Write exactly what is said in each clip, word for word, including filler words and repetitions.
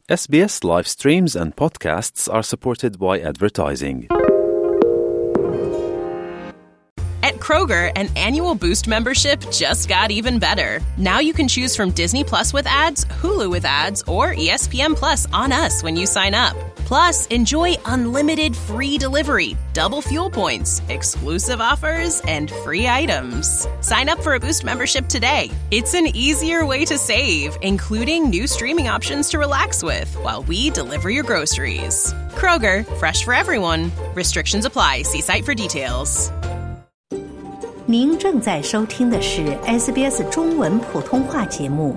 S B S live streams and podcasts are supported by advertising. At Kroger, an annual Boost membership just got even better. Now you can choose from Disney Plus with ads, Hulu with ads, or E S P N Plus on us when you sign up. Plus, enjoy unlimited free delivery, double fuel points, exclusive offers, and free items. Sign up for a Boost membership today. It's an easier way to save, including new streaming options to relax with while we deliver your groceries. Kroger, fresh for everyone. Restrictions apply. See site for details. 您正在收听的是 S B S 中文普通话节目。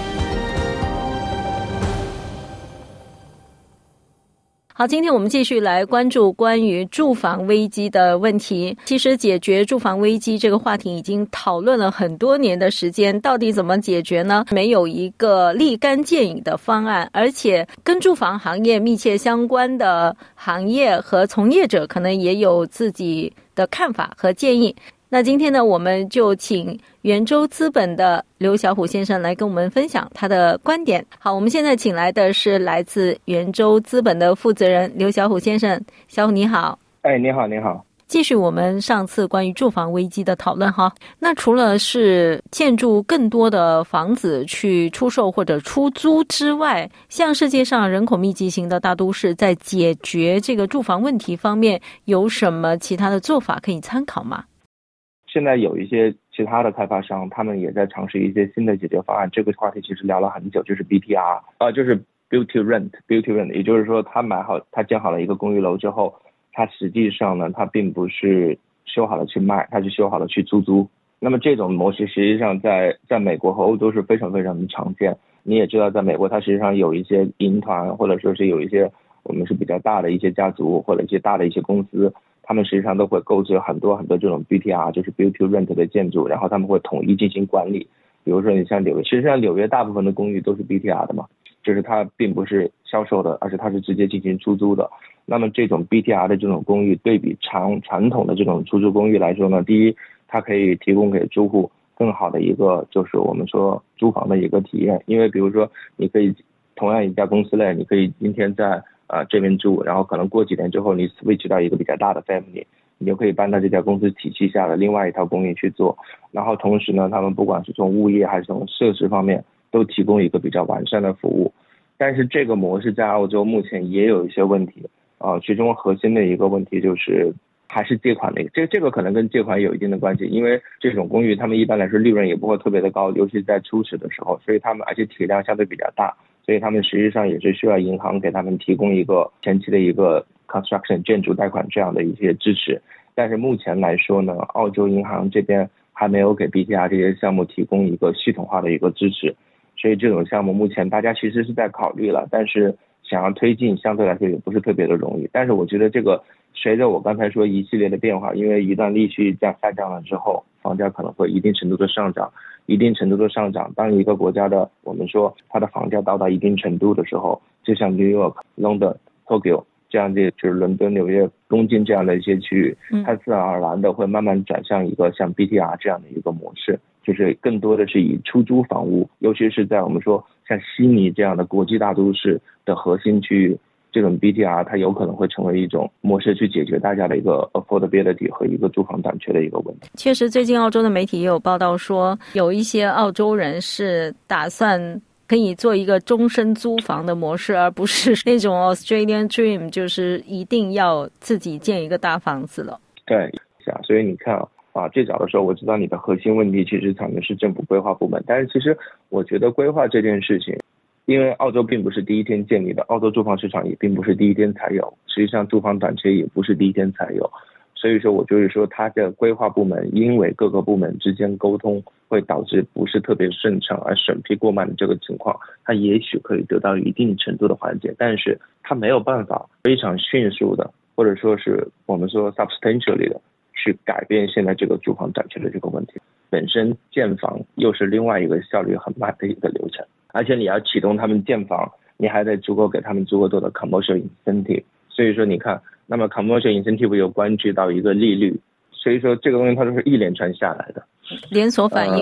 好，今天我们继续来关注关于住房危机的问题。其实解决住房危机这个话题已经讨论了很多年的时间，到底怎么解决呢？没有一个立竿见影的方案，而且跟住房行业密切相关的行业和从业者可能也有自己的看法和建议。那今天呢，我们就请圆洲资本的刘小虎先生来跟我们分享他的观点。好，我们现在请来的是来自圆洲资本的负责人刘小虎先生。小虎你好。 哎，你好，你好。 继续我们上次关于住房危机的讨论哈。那除了是建筑更多的房子去出售或者出租之外，像世界上人口密集型的大都市在解决这个住房问题方面有什么其他的做法可以参考吗？ 现在有一些其他的开发商，他们也在尝试一些新的解决方案。这个话题其实聊了很久，就是 B T R 啊，就是 Build to Rent Build to Rent， 也就是说他买好他建好了一个公寓楼之后，他实际上呢他并不是修好了去卖，他是修好了去出租。那么这种模式实际上在在美国和欧洲是非常非常的常见。你也知道在美国它实际上有一些银团，或者说是有一些我们是比较大的一些家族或者一些大的一些公司，他们实际上都会购置很多很多这种 B T R， 就是 Build to Rent 的建筑，然后他们会统一进行管理。比如说你像纽约，其实像纽约大部分的公寓都是 B T R 的嘛，就是它并不是销售的，而是它是直接进行出租的。那么这种 B T R 的这种公寓对比传传统的这种出租公寓来说呢，第一，它可以提供给住户更好的一个就是我们说租房的一个体验。因为比如说你可以同样一家公司内，你可以今天在啊、呃，这边住，然后可能过几年之后你 switch 到一个比较大的 family， 你就可以搬到这家公司体系下的另外一套公寓去做。然后同时呢，他们不管是从物业还是从设施方面都提供一个比较完善的服务。但是这个模式在澳洲目前也有一些问题啊、呃，其中核心的一个问题就是还是借款的，这这个可能跟借款有一定的关系，因为这种公寓他们一般来说利润也不会特别的高，尤其在初始的时候，所以他们而且体量相对比较大，所以他们实际上也是需要银行给他们提供一个前期的一个 construction 建筑贷款这样的一些支持。但是目前来说呢，澳洲银行这边还没有给 B T R 这些项目提供一个系统化的一个支持，所以这种项目目前大家其实是在考虑了，但是想要推进相对来说也不是特别的容易。但是我觉得这个随着我刚才说一系列的变化，因为一旦利息降下降了之后，房价可能会一定程度的上涨，一定程度的上涨。当一个国家的我们说它的房价到达一定程度的时候，就像 New York、London、Tokyo 这样的，就是伦敦、纽约、东京这样的一些区域，它自然而然的会慢慢转向一个像 B T R 这样的一个模式，就是更多的是以出租房屋，尤其是在我们说像悉尼这样的国际大都市的核心区域，这种 B T R 它有可能会成为一种模式去解决大家的一个 affordability 和一个住房短缺的一个问题。 确实最近澳洲的媒体也有报道说，有一些澳洲人是打算可以做一个终身租房的模式，而不是那种 Australian Dream， 就是一定要自己建一个大房子了。 对，所以你看啊，最早的时候我知道你的核心问题其实可能是政府规划部门，但是其实我觉得规划这件事情，因为澳洲并不是第一天建立的，澳洲住房市场也并不是第一天才有，实际上住房短缺也不是第一天才有，所以说我就是说它的规划部门因为各个部门之间沟通会导致不是特别顺畅而审批过慢的这个情况，它也许可以得到一定程度的缓解，但是它没有办法非常迅速的或者说是我们说 substantially 的去改变现在这个住房短缺的这个问题。本身建房又是另外一个效率很慢的一个流程，而且你要启动他们建房，你还得足够给他们足够多的 commercial incentive， 所以说你看，那么 commercial incentive 又关系到一个利率，所以说这个东西它都是一连串下来的连锁反应、呃、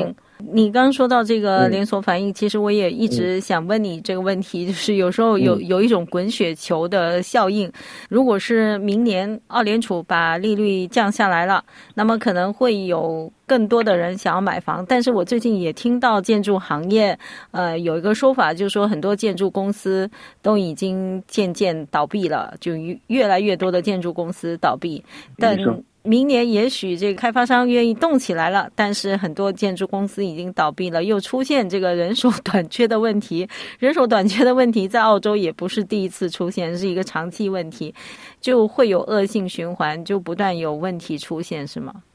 你刚刚说到这个连锁反应、嗯、其实我也一直想问你这个问题、嗯、就是有时候有有一种滚雪球的效应，如果是明年澳联储把利率降下来了，那么可能会有更多的人想要买房，但是我最近也听到建筑行业呃有一个说法，就是说很多建筑公司都已经渐渐倒闭了，就越来越多的建筑公司倒闭，但明年也许这个开发商愿意动起来了，但是很多建筑公司已经倒闭了，又出现这个人手短缺的问题。人手短缺的问题在澳洲也不是第一次出现，是一个长期问题，就会有恶性循环，就不断有问题出现，是吗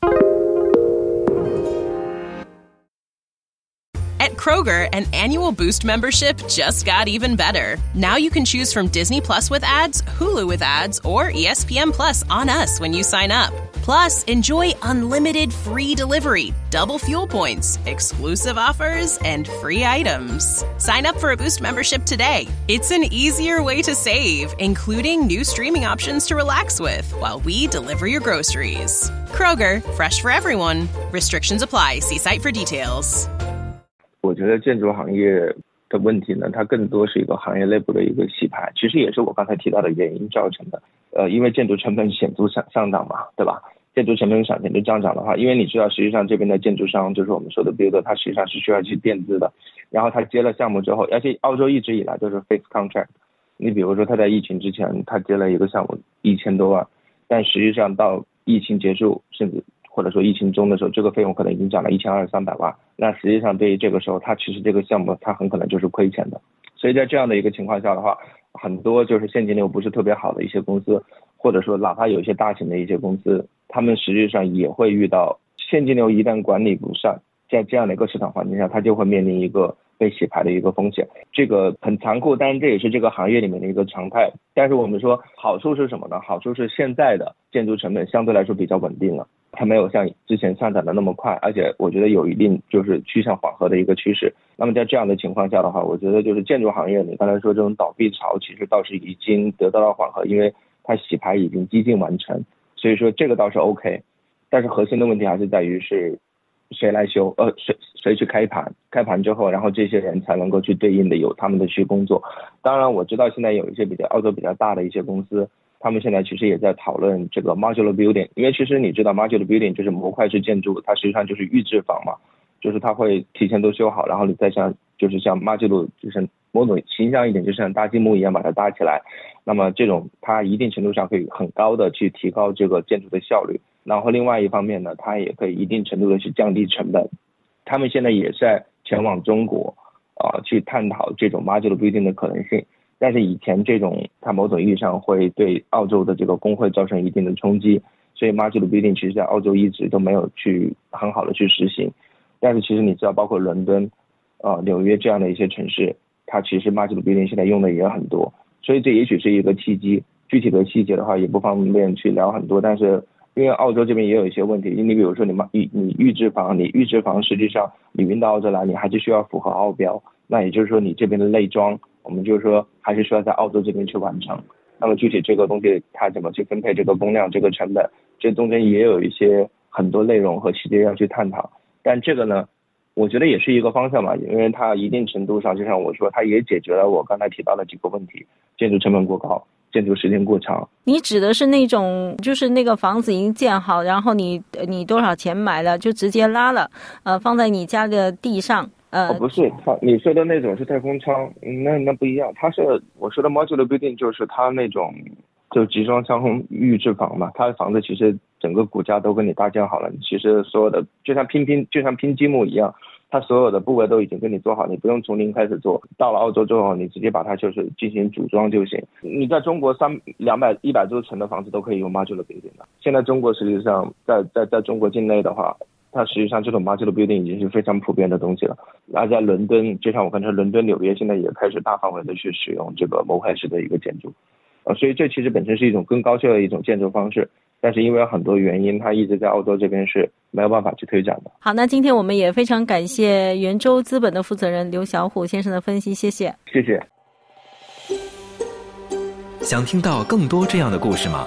？At Kroger, an annual Boost membership just got even better. Now you can choose from Disney Plus with ads, Hulu with ads, or E S P N Plus on us when you sign up. Plus, enjoy unlimited free delivery, double fuel points, exclusive offers, and free items. Sign up for a Boost membership today. It's an easier way to save, including new streaming options to relax with while we deliver your groceries. Kroger, fresh for everyone. Restrictions apply. See site for details. 我觉得建筑行业的问题呢，它更多是一个行业内部的一个洗牌，其实也是我刚才提到的原因造成的。呃，因为建筑成本显著上上涨嘛，对吧？建筑成本显著上涨的话，因为你知道，实际上这边的建筑商就是我们说的 builder， 它实际上是需要去垫资的。然后他接了项目之后，而且澳洲一直以来都是 fixed contract。你比如说他在疫情之前，他接了一个项目一千多万，但实际上到疫情结束，甚至或者说疫情中的时候，这个费用可能已经涨了一千二三百万。那实际上对于这个时候，它其实这个项目它很可能就是亏钱的。所以在这样的一个情况下的话，很多就是现金流不是特别好的一些公司，或者说哪怕有一些大型的一些公司，他们实际上也会遇到现金流一旦管理不善，在这样的一个市场环境下，它就会面临一个被洗牌的一个风险。这个很残酷，但是这也是这个行业里面的一个常态。但是我们说好处是什么呢？好处是现在的建筑成本相对来说比较稳定了，它没有像之前上涨的那么快，而且我觉得有一定就是趋向缓和的一个趋势。那么在这样的情况下的话，我觉得就是建筑行业你刚才说这种倒闭潮其实倒是已经得到了缓和，因为它洗牌已经接近完成，所以说这个倒是 OK。 但是核心的问题还是在于是谁来修呃谁谁去开盘，开盘之后然后这些人才能够去对应的有他们的去工作。当然我知道现在有一些比较澳洲比较大的一些公司，他们现在其实也在讨论这个 modular building， 因为其实你知道 modular building 就是模块式建筑，它实际上就是预制房嘛，就是它会提前都修好，然后你再像就是像 modular 就是某种形象一点，就像搭积木一样把它搭起来。那么这种它一定程度上可以很高的去提高这个建筑的效率，然后另外一方面呢，它也可以一定程度的去降低成本。他们现在也在前往中国啊、呃、去探讨这种 modular building 的可能性。但是以前这种它某种意义上会对澳洲的这个工会造成一定的冲击，所以 modular building 其实在澳洲一直都没有去很好的去实行。但是其实你知道包括伦敦呃纽约这样的一些城市，它其实 modular building 现在用的也很多，所以这也许是一个契机。具体的细节的话也不方便去聊很多，但是因为澳洲这边也有一些问题，你比如说你你你预制房，你预制房实际上你运到澳洲来，你还是需要符合澳标，那也就是说你这边的内装我们就是说还是需要在澳洲这边去完成。那么具体这个东西它怎么去分配这个工量这个成本，这中间也有一些很多内容和细节要去探讨。但这个呢我觉得也是一个方向嘛，因为它一定程度上就像我说它也解决了我刚才提到的几个问题，建筑成本过高，建筑时间过长。 你指的是那种就是那个房子已经建好，然后你你多少钱买了就直接拉了呃，放在你家的地上呃、 哦、不是，他你说的那种是太空舱，那那不一样。他是我说的 modular building 就是他那种就集装箱预制房嘛，他的房子其实整个骨架都跟你搭建好了，其实所有的就像拼拼就像拼积木一样，它所有的部位都已经跟你做好，你不用从零开始做。到了澳洲之后，你直接把它就是进行组装就行。你在中国三两百一百多层的房子都可以用 modular building 的。现在中国实际上在在在中国境内的话，它实际上这种 modular building 已经是非常普遍的东西了。而在伦敦，就像我刚才伦敦、纽约现在也开始大范围的去使用这个模块式的一个建筑。呃，所以这其实本身是一种更高效的一种建筑方式，但是因为很多原因，它一直在澳洲这边是没有办法去推展的。 好，那今天我们也非常感谢圆洲资本的负责人刘小虎先生的分析，谢谢。 谢谢。 想听到更多这样的故事吗？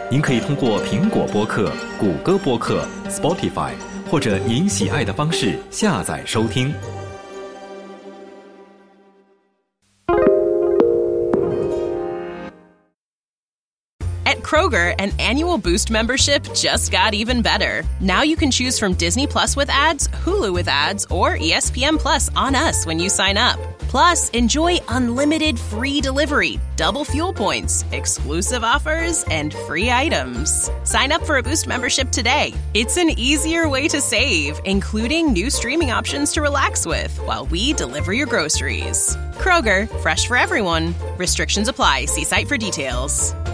您可以通过苹果播客、谷歌播客、Spotify 或者您喜爱的方式下载收听。 At Kroger, an annual Boost membership just got even better. Now you can choose from Disney Plus with ads, Hulu with ads, or E S P N Plus on us when you sign up. Plus, enjoy unlimited free delivery, double fuel points, exclusive offers, and free items. Sign up for a Boost membership today. It's an easier way to save, including new streaming options to relax with while we deliver your groceries. Kroger, fresh for everyone. Restrictions apply. See site for details.